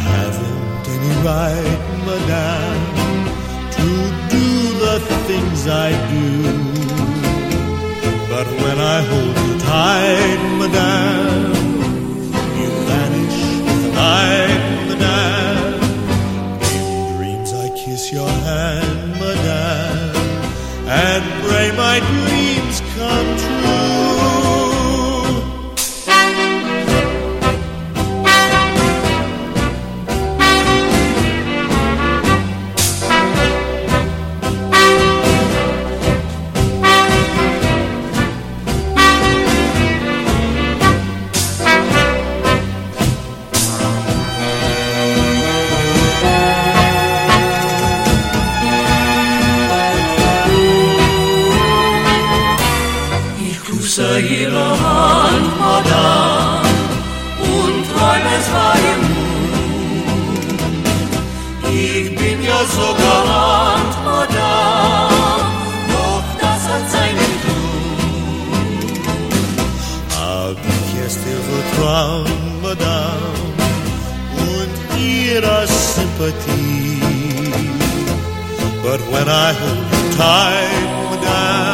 haven't any right, madame, to do the things I do. But when I hold you tight, madame, you vanish with the night, madame. In dreams I kiss your hand, madame, and pray my dreams come true. Ihre Hand, Madame, und träume frei im Mund. Ich bin ja so galant, Madame, doch das hat seinen Grund. Hab ich erst ihr Vertrauen, Madame, und ihre Sympathie. But when I hold you tight, Madame,